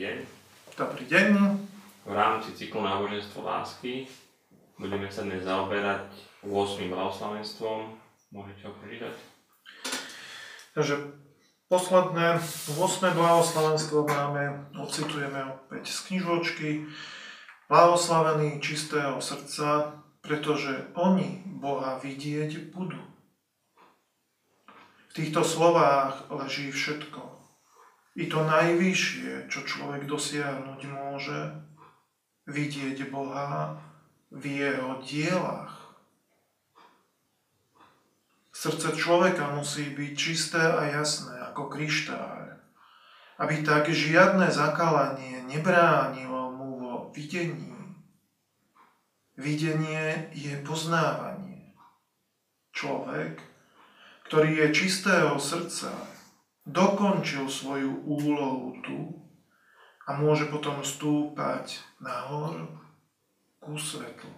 deň. Dobrý deň. V rámci cyklu náboženstvo lásky budeme sa dnes zaoberať 8. blahoslavenstvom. Môžete ho prečítať? Takže posledné 8. blahoslavenstvo ocitujeme opäť z knižočky. Blahoslavení čistého srdca, pretože oni Boha vidieť budú. V týchto slovách leží všetko. I to najvyššie, čo človek dosiahnuť môže, vidieť Boha v jeho dielách. Srdce človeka musí byť čisté a jasné ako kryštáľ, aby tak žiadne zakalanie nebránilo mu vo videní. Videnie je poznávanie. Človek, ktorý je čistého srdca, dokončil svoju úlohu tu a môže potom stúpať nahor ku svetlu.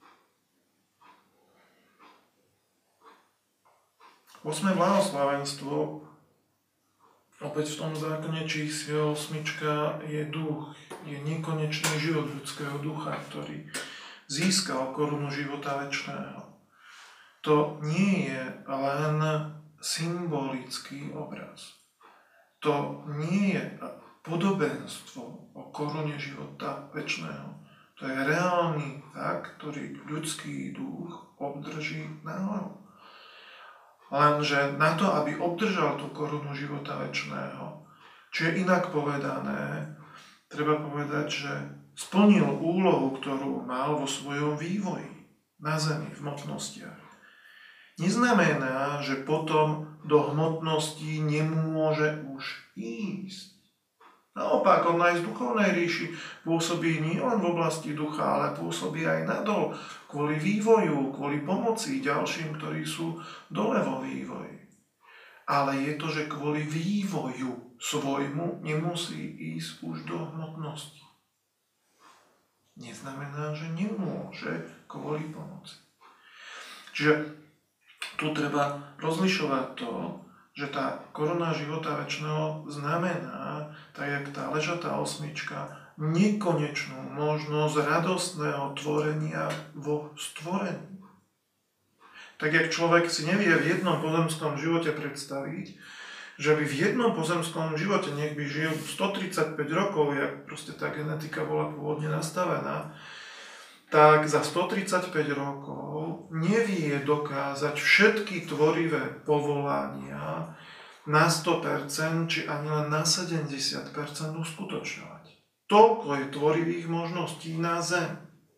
8. blahoslavenstvo, opäť v tom zákone čísiel 8, je duch, je nekonečný život ľudského ducha, ktorý získal korunu života večného. To nie je len symbolický obraz. To nie je podobenstvo o korune života večného. To je reálny fakt, ktorý ľudský duch obdrží nahoru. Lenže na to, aby obdržal tú korunu života večného, čo je inak povedané, treba povedať, že splnil úlohu, ktorú mal vo svojom vývoji na zemi, v hmotnostiach. Neznamená, že potom do hmotnosti nemôže už ísť. Naopak, on aj z duchovnej ríši pôsobí nielen v oblasti ducha, ale pôsobí aj nadol, kvôli vývoju, kvôli pomoci ďalším, ktorí sú dole vo vývoji. Ale je to, že kvôli vývoju svojmu nemusí ísť už do hmotnosti. Neznamená, že nemôže kvôli pomoci. Čiže tu treba rozlišovať to, že tá koruna života večného znamená, tak jak tá ležatá 8, nekonečnú možnosť radostného tvorenia vo stvorení. Tak jak človek si nevie v jednom pozemskom živote predstaviť, že by v jednom pozemskom živote, nech by žil 135 rokov, jak proste tá genetika bola pôvodne nastavená, tak za 135 rokov nevie dokázať všetky tvorivé povolania na 100%, či ani len na 70% uskutočňovať. Toľko je tvorivých možností na Zem.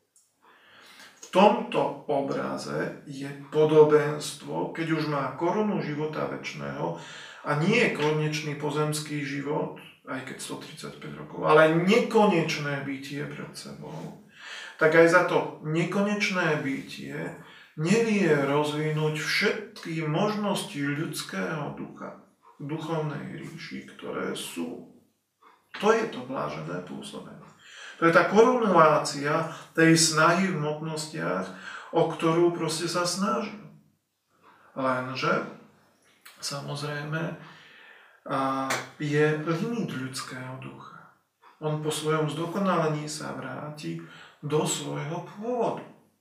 V tomto obraze je podobenstvo, keď už má korunu života večného a nie je konečný pozemský život, aj keď 135 rokov, ale nekonečné bytie pred sebou, tak aj za to nekonečné bytie nevie rozvinúť všetky možnosti ľudského ducha v duchovnej ríši, ktoré sú. To je to blážené pôsobenie. To je tá korunovácia tej snahy v hmotnostiach, o ktorú proste sa snažil. Lenže, samozrejme, je limit ľudského ducha. On po svojom zdokonalení sa vráti do svojho pôvodu.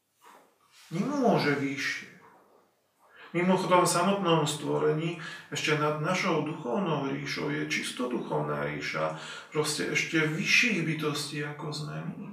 Nemôže vyššie. Mimochodom, v samotnom stvorení ešte nad našou duchovnou ríšou je čisto duchovná ríša, proste ešte vyšších bytostí, ako sme my.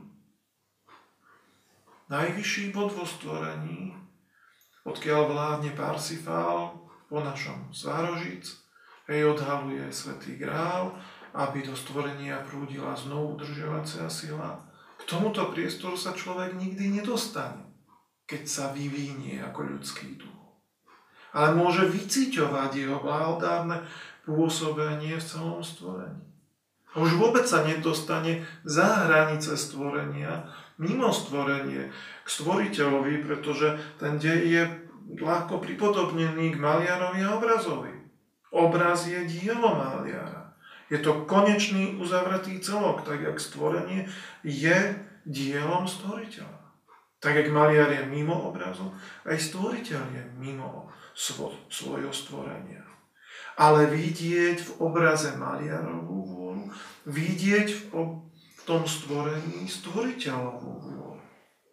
Najvyšší bod vo stvorení, odkiaľ vládne Parsifál po našom Svárožic, odhaluje Svätý Grál, aby do stvorenia prúdila znovu udržovacia sila. K tomuto priestoru sa človek nikdy nedostane, keď sa vyvinie ako ľudský duch. Ale môže vyciťovať jeho blahodárne pôsobenie v celom stvorení. A už vôbec sa nedostane za hranice stvorenia, mimo stvorenie, k stvoriteľovi, pretože ten dej je ľahko pripodobnený k maliarovi a obrazovi. Obraz je dielo maliara. Je to konečný uzavretý celok, tak jak stvorenie je dielom stvoriteľa. Tak jak maliar je mimo obrazu, aj stvoriteľ je mimo svojho stvorenia. Ale vidieť v obraze maliarovú vôľu vidieť v tom stvorení stvoriteľovú vôľu.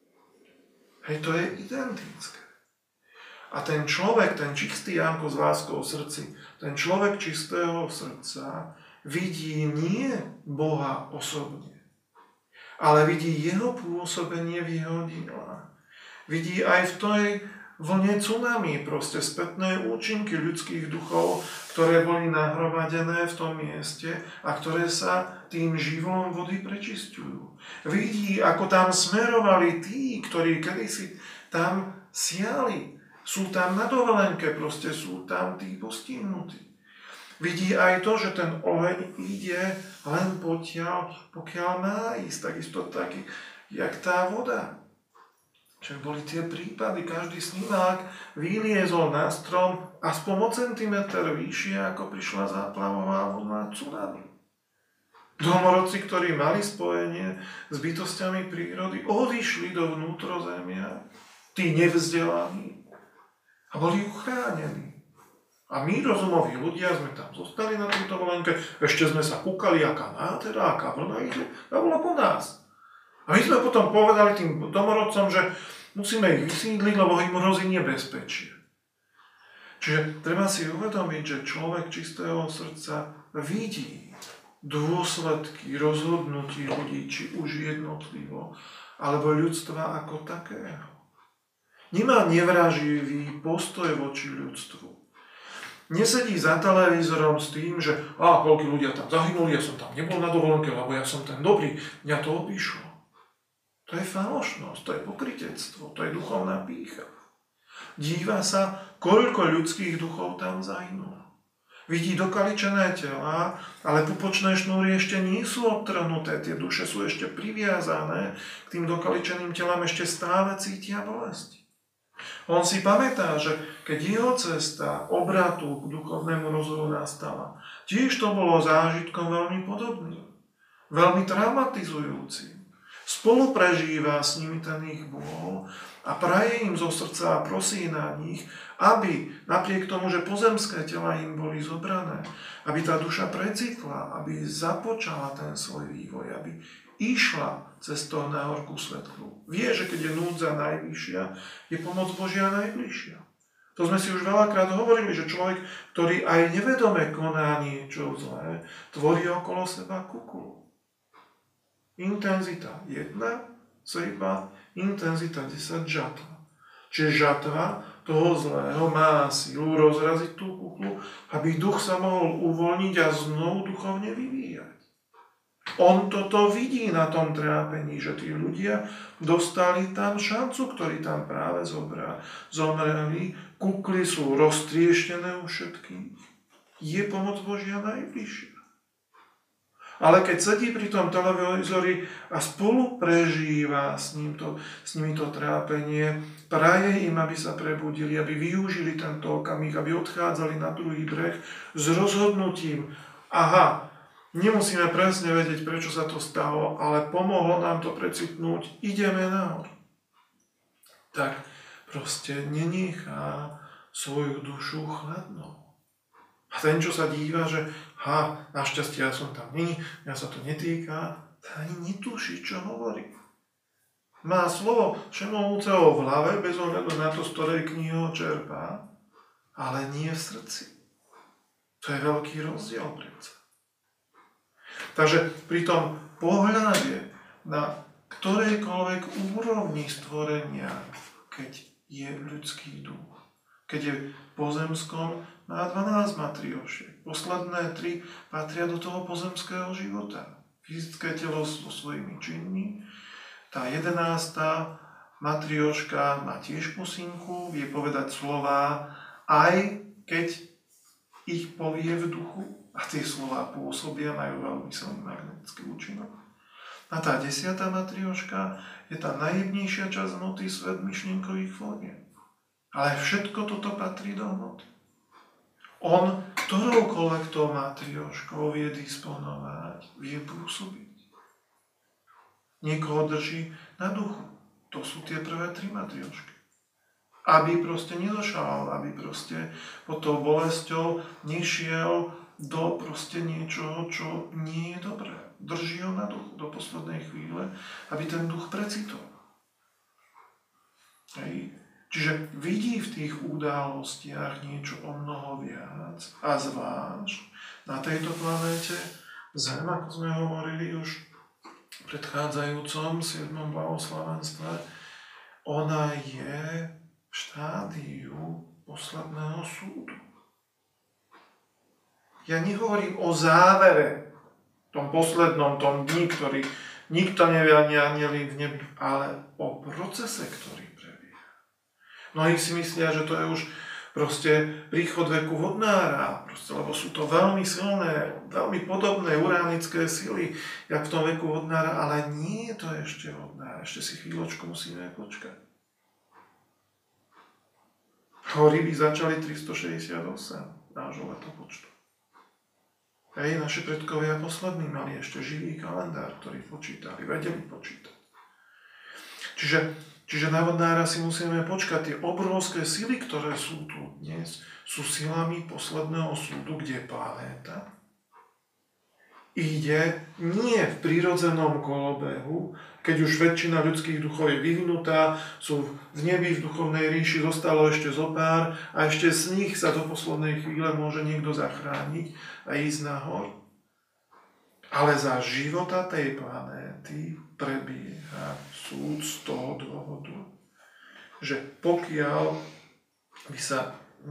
Hej, to je identické. A ten človek, ten čistý Jánko s láskou v srdci, ten človek čistého srdca vidí nie Boha osobne, ale vidí jeho pôsobenie v jeho dielách. Vidí aj v tej vlne tsunami, proste spätné účinky ľudských duchov, ktoré boli nahromadené v tom mieste a ktoré sa tým živlom vody prečisťujú. Vidí, ako tam smerovali tí, ktorí kedysi tam siali. Sú tam na dovolenke, proste sú tam tí postihnutí. Vidí aj to, že ten oheň ide len pokiaľ má ísť, takisto taký, jak tá voda. Čiže boli tie prípady, každý snímák vyliezol na strom aspoň o centimeter vyššie, ako prišla záplavová vlna tsunami. Domorodci, ktorí mali spojenie s bytostiami prírody, odišli do vnútrozemia, tí nevzdelaní, a boli uchránení. A my, rozumoví ľudia, sme tam zostali na tejto volenke, ešte sme sa kúkali, aká nádhera, aká vlna ide, a bola po nás. A my sme potom povedali tým domorodcom, že musíme ich vysídliť, lebo im hrozí nebezpečie. Čiže treba si uvedomiť, že človek čistého srdca vidí dôsledky rozhodnutí ľudí, či už jednotlivo, alebo ľudstva ako takého. Nemá nevraživý postoj voči ľudstvu. Nesedí za televízorom s tým, že koľko ľudia tam zahynuli, ja som tam nebol na dovolenke, lebo ja som ten dobrý, mňa to obišlo. To je falošnosť, to je pokrytectvo, to je duchovná pýcha. Díva sa, koľko ľudských duchov tam zahynulo. Vidí dokaličené tela, ale pupočné šnúry ešte nie sú odtrhnuté, tie duše sú ešte priviazané k tým dokaličeným telám, ešte stále cítia bolesti. On si pamätá, že keď jeho cesta obratu k duchovnému rozvoju nastala, tiež to bolo zážitkom veľmi podobným, veľmi traumatizujúcim. Spolu prežíva s nimi ten ich bôl a praje im zo srdca a prosí na nich, aby napriek tomu, že pozemské tela im boli zobrané, aby tá duša precitla, aby započala ten svoj vývoj, aby išla cestou na horkú svetlu. Vie, že keď je núdza najvyššia, je pomoc Božia najbližšia. To sme si už veľakrát hovorili, že človek, ktorý aj nevedome koná niečo zlé, tvorí okolo seba kukulu. Intenzita 1, sejba, intenzita 10, žatva. Čiže žatva toho zlého má silu rozraziť tú kuklu, aby duch sa mohol uvoľniť a znovu duchovne vyvíjať. On toto vidí na tom trápení, že tí ľudia dostali tam šancu, ktorí tam práve zomreli, kukly sú roztrieštené u všetkých. Je pomoc Božia najbližšia. Ale keď sedí pri tom televízori a spolu prežíva s nimi to trápenie, praje im, aby sa prebudili, aby využili tento okamih, aby odchádzali na druhý breh s rozhodnutím, nemusíme presne vedieť, prečo sa to stalo, ale pomohlo nám to precitnúť, ideme nahor. Tak proste nenechá svoju dušu chladnou. A ten, čo sa díva, že našťastie ja som tam nie, mňa sa to netýka, ani netuší, čo hovorí. Má slovo všemohúceho v hlave, bez ohľadu na to, z ktorej knihy ho čerpá, ale nie v srdci. To je veľký rozdiel predsa. Takže pri tom pohľade na ktorejkoľvek úrovni stvorenia, keď je ľudský duch, keď je pozemskom, má 12 matriošiek. Posledné 3 patria do toho pozemského života. Fyzické telo so svojimi činmi. Tá 11. matrioška má tiež pusinku, vie povedať slová, aj keď ich povie v duchu. A tie slová pôsobia, majú veľmi silný magnetický účinok. A tá 10. matrioška je tá najjemnejšia časť hmoty, svet myšlienkových foriem. Ale všetko toto patrí do hmoty. On ktoroukoľvek tou matrioškou vie disponovať, vie pôsobiť. Niekoho drží na duchu. To sú tie prvé 3 matriošky. Aby proste nedošal, aby proste pod tou bolesťou nešiel do proste niečoho, čo nie je dobré. Drží ho na duchu do poslednej chvíle, aby ten duch precitoval. Hej. Čiže vidí v tých udalostiach niečo o mnoho viac a zvlášť na tejto planéte Zem, ako sme hovorili už v predchádzajúcom 7. blahoslavenstve, ona je v štádiu posledného súdu. Ja nehovorím o závere, tom poslednom, tom dni, ktorý nikto nevie ani anjeli v nebi, ale o procese, ktorý prebieha. Mnohí si myslia, že to je už proste príchod veku vodnára, proste, lebo sú to veľmi silné, veľmi podobné uránické sily, jak v tom veku vodnára, ale nie je to ešte vodnár, ešte si chvíľočku musíme počkať. Ryby začali 368 nášho letopočtu. Hej, naši predkovia poslední mali ešte živý kalendár, ktorý počítali, vedeli počítať. Čiže na vodnára si musíme počkať. Tie obrovské sily, ktoré sú tu dnes, sú silami posledného súdu, kde planéta ide nie v prirodzenom kolobehu, keď už väčšina ľudských duchov je vyvinutá, sú v nebi, v duchovnej ríši, zostalo ešte zopár a ešte z nich sa do poslednej chvíle môže niekto zachrániť a ísť nahor. Ale za života tej planéty prebieha súd z toho dôvodu, že pokiaľ by sa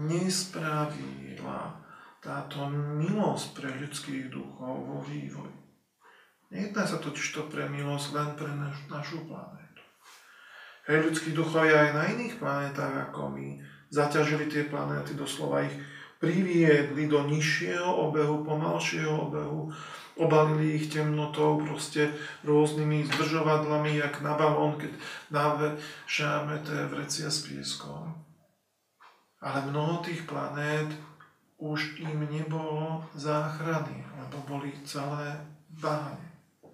nespravila táto milosť pre ľudských duchov vo vývoji. Nejedná sa totiž to pre milosť len pre našu planétu. Hej, ľudskí duchovia aj na iných planétach ako my zaťažili tie planéty, doslova ich priviedli do nižšieho obehu, pomalšieho obehu, obalili ich temnotou, proste rôznymi zdržovadlami, jak na balón, keď navešáme tie vrecia s pieskom. Ale mnoho tých planét už im nebolo záchrany, lebo boli celé váhane.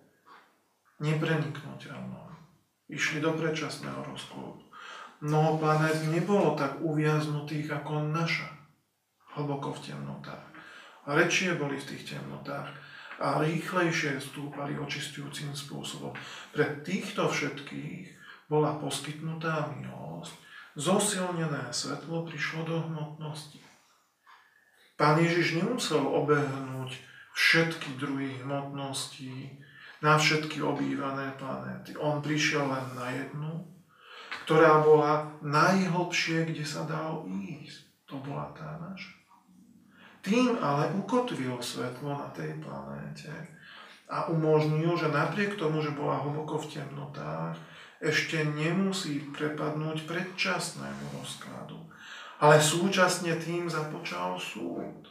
Nepreniknuteľné. Išli do predčasného rozklodu. Mnoho planét nebolo tak uviaznutých ako naša, hlboko v temnotách. A rečie boli v tých temnotách a rýchlejšie stúpali očistujúcim spôsobom. Pre týchto všetkých bola poskytnutá milosť. Zosilnené svetlo prišlo do hmotnosti. Pán Ježiš nemusel obehnúť všetky druhy hmotností na všetky obývané planéty. On prišiel len na jednu, ktorá bola najhlbšie, kde sa dalo ísť. To bola tá naša. Tým ale ukotvil svetlo na tej planéte a umožnil, že napriek tomu, že bola hlboko v temnotách, ešte nemusí prepadnúť predčasnému rozkladu. Ale súčasne tým započal súd.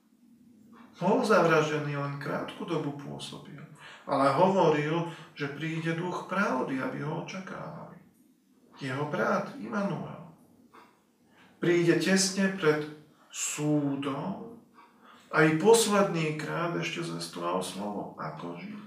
Bol zavraždený, len krátku dobu pôsobil, ale hovoril, že príde duch pravdy, aby ho očakávali. Jeho brat Immanuel príde tesne pred súdom a i posledný krát ešte zvestoval slovo, ako žiť.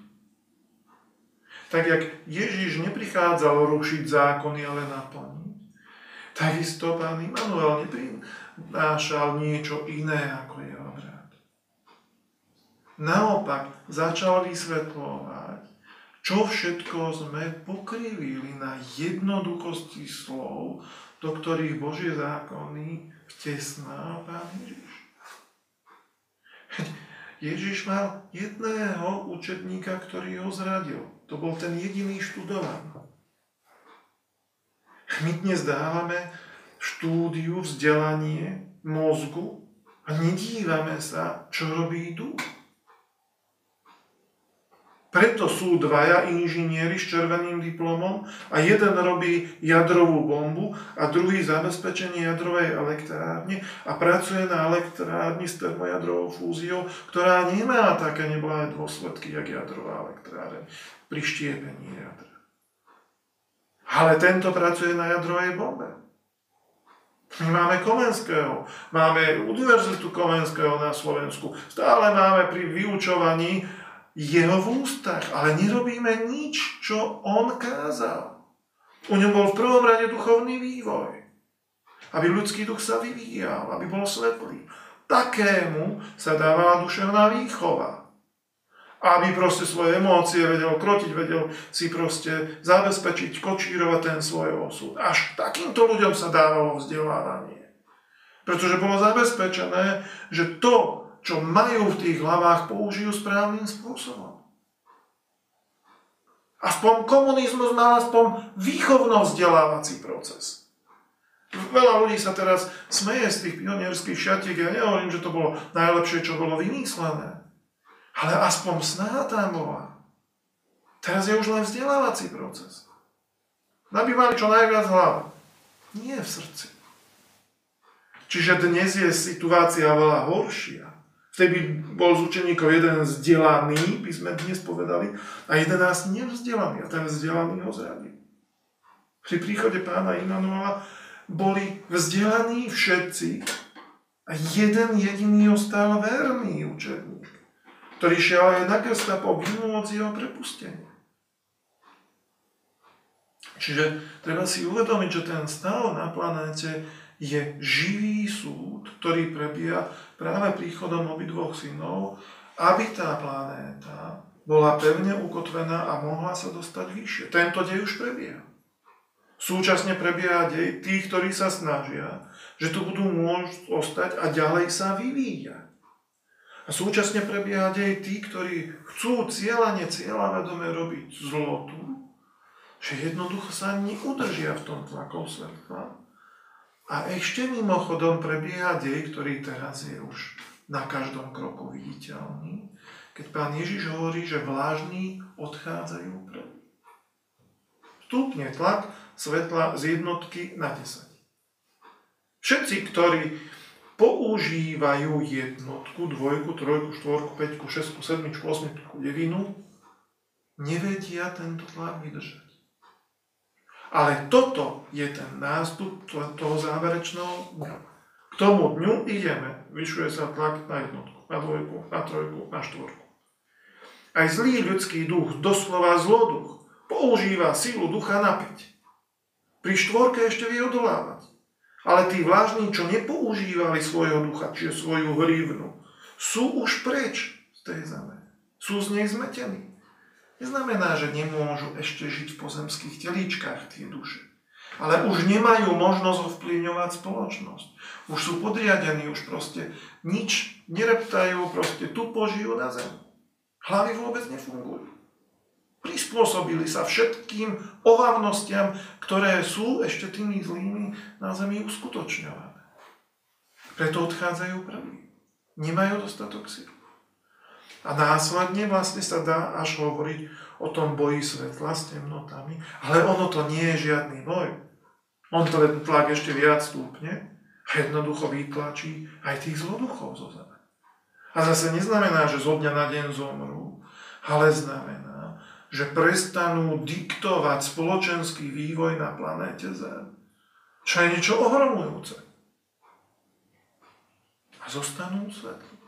Tak jak Ježiš neprichádzal rušiť zákony, ale naplniť, takisto pán Immanuel neprinášal niečo iné ako jeho brat. Naopak začal vysvetľovať, čo všetko sme pokrivili na jednoduchosti slov, do ktorých Božie zákony vtesná pán Ježiš. Ježiš mal jedného učedníka, ktorý ho zradil. To bol ten jediný študovaný. My dnes dávame štúdiu, vzdelanie mozgu a nedívame sa, čo robí duch. Preto sú dvaja inžinieri s červeným diplomom a jeden robí jadrovú bombu a druhý zabezpečenie jadrovej elektrárne a pracuje na elektrárni s termojadrovou fúziou, ktorá nemá také neblahé dôsledky, jak jadrová elektráreň pri štiepení jadra. Ale tento pracuje na jadrovej bombe. My máme Komenského, máme Univerzitu Komenského na Slovensku, stále máme pri vyučovaní jeho v ústach, ale nerobíme nič, čo on kázal. U ňom bol v prvom rade duchovný vývoj. Aby ľudský duch sa vyvíjal, aby bol svetlý. takému sa dáva duševná výchova. Aby proste svoje emócie vedel krotiť, vedel si proste zabezpečiť, kočírovať ten svoj osud. Až takýmto ľuďom sa dávalo vzdelávanie. Pretože bolo zabezpečené, že to, čo majú v tých hlavách, použijú správnym spôsobom. Aspoň komunizmus mal aspoň výchovno-vzdelávací proces. Veľa ľudí sa teraz smeje z tých pionierských šatiek. Ja nehovorím, že to bolo najlepšie, čo bolo vymyslené. Ale aspoň snaha tam bola. Teraz je už len vzdelávací proces. Aby mali čo najviac hlav. Nie v srdci. Čiže dnes je situácia veľa horšia. Vtedy bol z učeníkov jeden vzdelaný, by sme dnes povedali, a 11 nevzdelaný. A ten vzdelaný ho zradil. Pri príchode pána Immanuela boli vzdelaní všetci a jeden jediný ostal verný učeník, ktorý šiel aj na krst a pohynul od jeho prepustenia. Čiže treba si uvedomiť, že ten stav na planéte je živý súd, ktorý prebieha práve príchodom obidvoch synov, aby tá planéta bola pevne ukotvená a mohla sa dostať vyššie. Tento dej už prebieha. Súčasne prebieha dej tých, ktorí sa snažia, že tu budú môcť ostať a ďalej sa vyvíjať. A súčasne prebieha dej tých, ktorí chcú cieľavedome robiť zlotu, že jednoducho sa neudržia v tom tlaku svetla. A ešte mimochodom prebieha dej, ktorý teraz je už na každom kroku viditeľný, keď pán Ježiš hovorí, že vlážni odchádzajú preč. Stúpne tlak svetla z jednotky na 10. Všetci, ktorí používajú jednotku, dvojku, trojku, štvorku, päťku, šestku, sedmičku, osmičku, devinu, nevedia tento tlak vydržať. Ale toto je ten nástup toho záverečného dňa. K tomu dňu ideme. Vyšuje sa tlak na jednotku, na dvojku, na trojku, na štvorku. Aj zlý ľudský duch, doslova zloduch, používa silu ducha na 5. Pri štvorke ešte vie odolávať. Ale tí vlážni, čo nepoužívali svojho ducha, čiže svoju hrivnu, sú už preč z tej zeme. Sú z nej zmetení. Neznamená, že nemôžu ešte žiť v pozemských telíčkach tie duše. Ale už nemajú možnosť ovplyvňovať spoločnosť. Už sú podriadení, už proste nič nereptajú, proste tupo žijú na zemi. Hlavy vôbec nefungujú. Prispôsobili sa všetkým ohavnostiam, ktoré sú ešte tými zlými na zemi uskutočňované. Preto odchádzajú prví. Nemajú dostatok síl. A následne vlastne sa dá až hovoriť o tom boji svetla s temnotami, ale ono to nie je žiadny boj. On to tlak ešte viac stúpne a jednoducho vytlačí aj tých zloduchov zo zeme. A zase neznamená, že zo dňa na deň zomrú, ale znamená, že prestanú diktovať spoločenský vývoj na planéte Zem. Čo je niečo ohromujúce. A zostanú svetlí.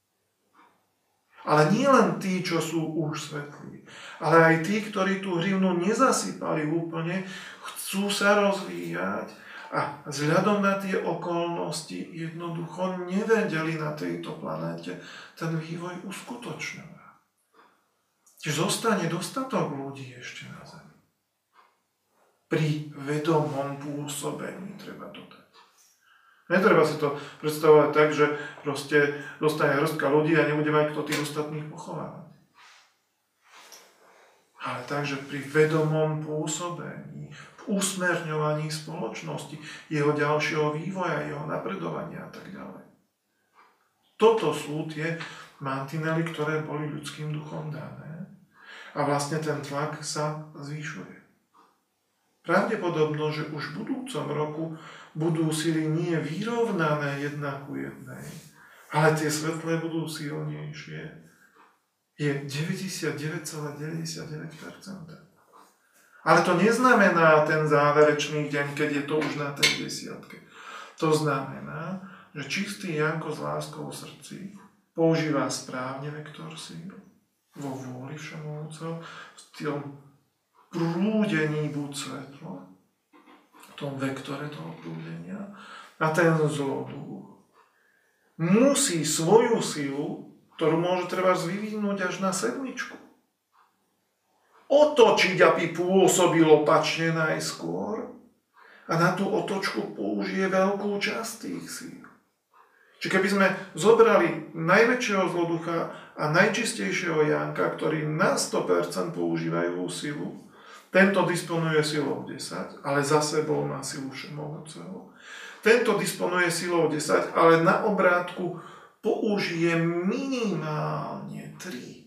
Ale nie len tí, čo sú už svetlí, ale aj tí, ktorí tú hrivnu nezasypali úplne, chcú sa rozvíjať a vzhľadom na tie okolnosti jednoducho nevedeli na tejto planéte ten vývoj uskutočňovať. Čiže zostane dostatok ľudí ešte na Zemi. Pri vedomom pôsobení treba dodať. Netreba si to predstavovať tak, že proste dostane hrstka ľudí a nebude mať kto tých ostatných pochovávať. Ale takže pri vedomom pôsobení, v usmerňovaní spoločnosti, jeho ďalšieho vývoja, jeho napredovania a tak ďalej. Toto sú tie mantinely, ktoré boli ľudským duchom dané a vlastne ten tlak sa zvyšuje. Pravdepodobno, že už v budúcom roku budú sily nie vyrovnané jedna ku jednej, ale tie svetlé budú silnejšie. Je 99,99%. Ale to neznamená ten záverečný deň, keď je to už na tej desiatke. To znamená, že čistý Janko s láskou v srdci používa správne vektor síl vo vôli všemovúceho, v tom prúdení buď svetlo, v tom vektore toho prúdenia, a ten zloduch musí svoju silu, ktorú môže treba vyvinúť až na 7, otočiť, aby pôsobil opačne najskôr a na tú otočku použije veľkú časť tých síl. Čiže keby sme zobrali najväčšieho zloducha a najčistejšieho Janka, ktorí na 100% používajú silu, tento disponuje silou 10, ale za sebou má silu všemohúceho. Tento disponuje silou 10, ale na obrátku použije minimálne 3.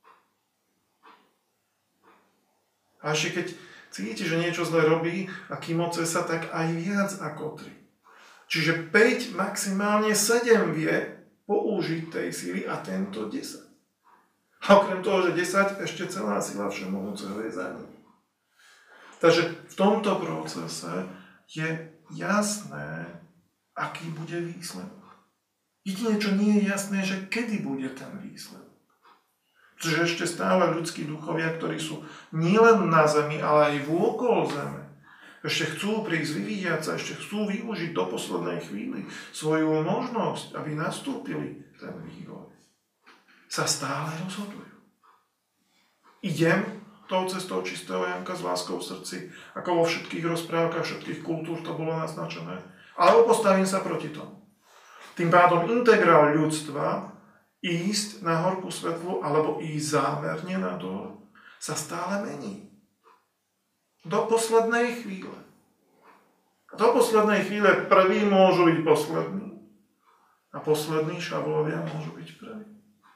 A ešte keď cíti, že niečo zle robí a kýmoce sa, tak aj viac ako 3. Čiže 5, maximálne 7 vie použiť tej síly a tento 10. A okrem toho, že 10, ešte celá sila všemohúceho je za ním. Takže v tomto procese je jasné, aký bude výsledok. Jedine, čo nie je jasné, že kedy bude ten výsledok. Pretože ešte stále ľudskí duchovia, ktorí sú nielen na zemi, ale aj vôkol zeme, ešte chcú prísť vyvíjať sa, ešte chcú využiť do poslednej chvíli svoju možnosť, aby nastúpili ten vývoj, sa stále rozhodujú. Idem tou cestou čistého Janka s láskou v srdci, ako vo všetkých rozprávkach, všetkých kultúr to bolo naznačené, alebo postavím sa proti tomu. Tým pádom integrál ľudstva ísť na horku svetlu alebo ísť zámerne na dole sa stále mení. Do poslednej chvíle. A do poslednej chvíle prví môžu byť poslední. A poslední šavlovia môžu byť prví.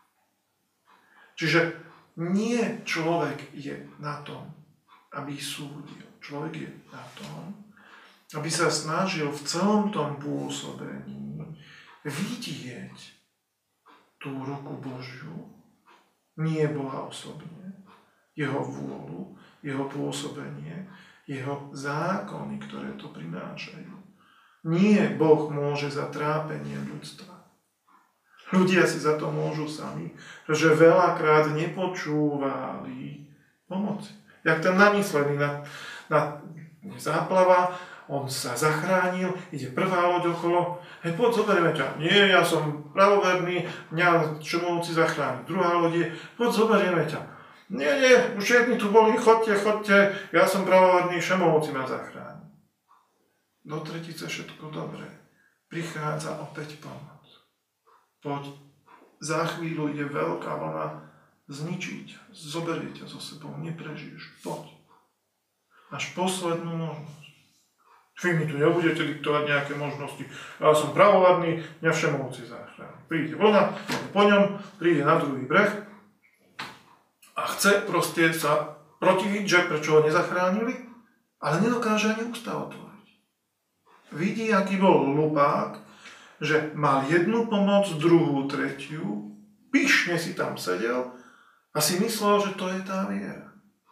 Čiže nie človek je na tom, aby súdil. Človek je na tom, aby sa snažil v celom tom pôsobení vidieť tú ruku Božiu, nie Boha osobne, jeho vôľu, jeho pôsobenie, jeho zákony, ktoré to prinášajú. Nie Boh môže za trápenie ľudstva. Ľudia si za to môžu sami, že veľakrát nepočúvali pomoci. Jak ten namyslený na záplava, on sa zachránil, ide prvá loď okolo, hej, poď, zoberieme ťa. Nie, ja som pravoverný, mňa všemohúci zachrániť. Druhá loď je, poď, zoberieme ťa. Nie, už jedni tu boli, chodte, ja som pravoverný, všemohúci ma zachráni. Do tretice všetko dobré. Prichádza opäť pomoc. Poď, za chvíľu ide veľká vlna, zničí ťa, zoberie ťa so sebou, neprežiješ, poď. Máš poslednú možnosť. Vy mi tu nebudete diktovať nejaké možnosti. Ja som pravoverný, mňa všemohúci zachráni. Príde vlna, po ňom príde na druhý breh a chce proste sa protiviť, že prečo ho nezachránili, ale nedokáže ani ústa otvoriť. Vidí, aký bol hlupák, že mal jednu pomoc, druhú, tretiu, pyšne si tam sedel a si myslel, že to je tá viera.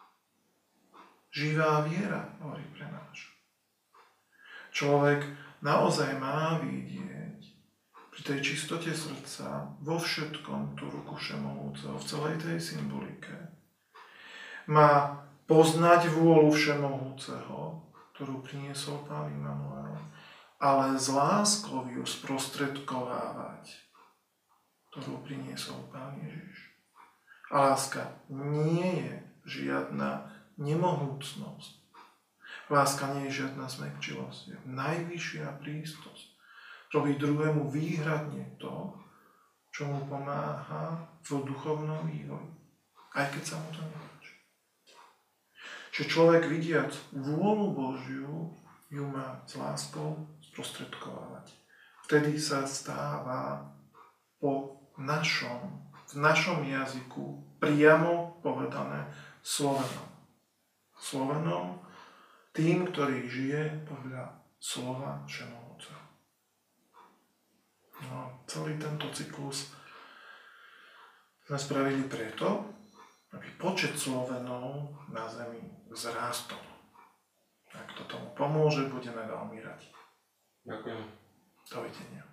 Živá viera, hovorí pre nás. Človek naozaj má vidieť pri tej čistote srdca vo všetkom tú ruku všemohúceho, v celej tej symbolike. Má poznať vôľu všemohúceho, ktorú priniesol Pán Immanuel, ale s láskou ju sprostredkovávať, ktorú priniesol Pán Ježiš. A láska nie je žiadna nemohúcnosť. Láska nie je žiadna zmäkčilosť, je najvyššia prístosť. Robí druhému výhradne to, čo mu pomáha v duchovnom vývoji, aj keď sa mu to nepáči. Čiže človek vidiac vôľu Božiu, ju má s láskou sprostredkovávať. Vtedy sa stáva v našom jazyku priamo povedané Slovenom. Slovenom, tým, ktorý žije podľa slova všemohúceho. No, celý tento cyklus sme spravili preto, aby počet Slovenov na zemi vzrástol. Ak to tomu pomôže, budeme veľmi radi. Ďakujem. Dovidenia.